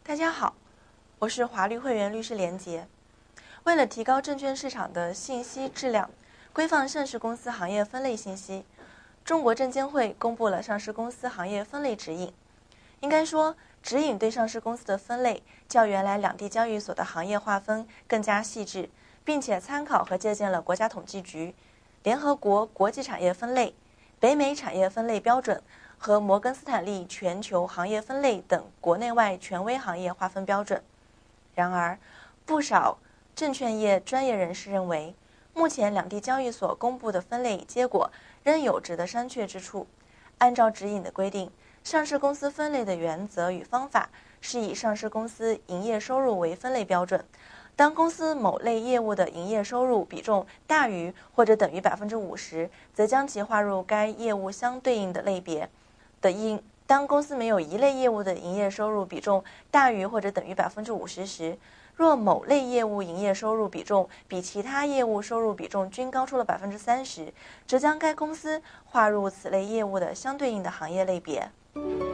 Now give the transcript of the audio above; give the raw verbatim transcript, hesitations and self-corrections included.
大家好，我是华律会员律师连杰。为了提高证券市场的信息质量，规范上市公司行业分类信息，中国证监会公布了上市公司行业分类指引。应该说，指引对上市公司的分类较原来两地交易所的行业划分更加细致，并且参考和借鉴了国家统计局、联合国国际产业分类、北美产业分类标准和摩根斯坦利全球行业分类等国内外权威行业划分标准。然而，不少证券业专业人士认为，目前两地交易所公布的分类结果仍有值得商榷之处。按照指引的规定，上市公司分类的原则与方法是以上市公司营业收入为分类标准。当公司某类业务的营业收入比重大于或者等于百分之五十，则将其划入该业务相对应的类别的应。当公司没有一类业务的营业收入比重大于或者等于百分之五十时，若某类业务营业收入比重比其他业务收入比重均高出了百分之三十，则将该公司划入此类业务的相对应的行业类别。